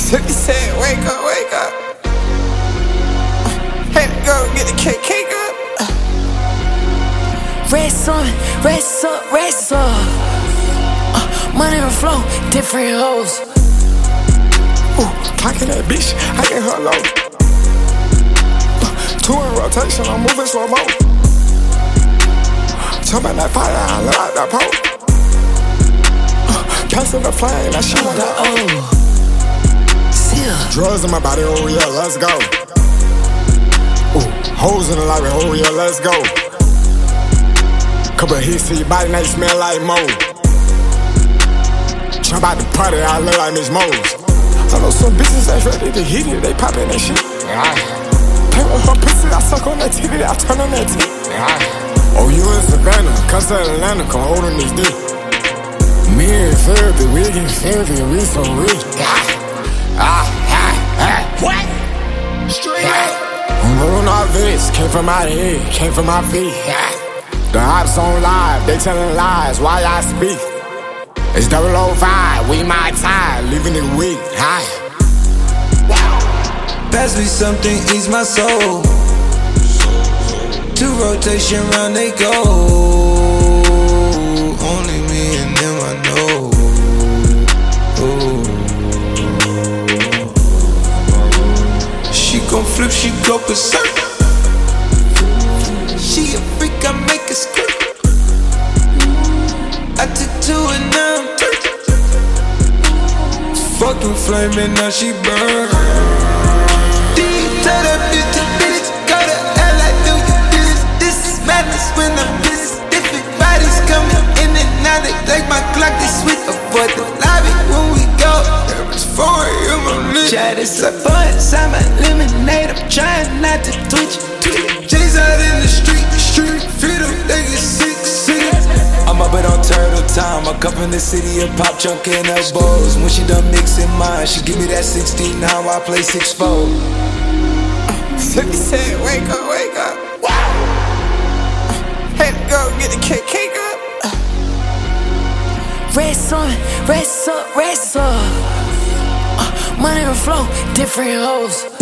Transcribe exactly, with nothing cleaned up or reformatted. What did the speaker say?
Slippy said, wake up, wake up. Had to go get the cake, cake up. Rest on, rest up, rest up. Uh, money on flow, different hoes. Ooh, talking that bitch, I get her low. Uh, two in rotation, I'm moving slow mo. Jump at that fire, I look like that pole. Uh, cancel the flame, that shit on that oh. Drugs in my body, oh yeah, let's go. Ooh, hoes in the lobby, oh yeah, let's go. Couple hits to your body, now you smell like mold. Jump out the party, I look like Miss Mose. I know some bitches that's ready to hit it, they poppin' that shit. Play with her pussy, I suck on that titty, I turn on that titty. Oh, you in Savannah, come to Atlanta, come hold on this dick. Me and Fergie, we get Fergie, we so rich. Ah, ah, ah. What? Straight up. I'm rolling off this, came from my head, came from my feet. The ops on live, they telling lies, why I speak. It's double oh five, we my time, leaving it weak. High. Pass me something, ease my soul. Two rotation round they go. Only me and them I know. Oh. She gon' flip, she go berserk. She a freak, I make her skirt. I took two and now I'm three. Fucking flaming, now she burn. Tell that bitch to bitch, go to L, I do you this. This is madness when I'm busy. Different bodies coming in and out, they take my clock, they switch. Avoid the lobby when we go. There was four a.m. on lit. Chat is a boy inside my lemonade, I'm trying not to twitch. J's out in the street, street, feed them, they get sick, sick. I'm up it on turtle time, I come from the city of pop chunk and elbows. When she done mixing mine, she give me that sixteen, now I play six four. Slippy said, wake up, wake up. Had to go get the cake, cake up. Rest on, rest up, rest up. Uh, money on flow, different hoes.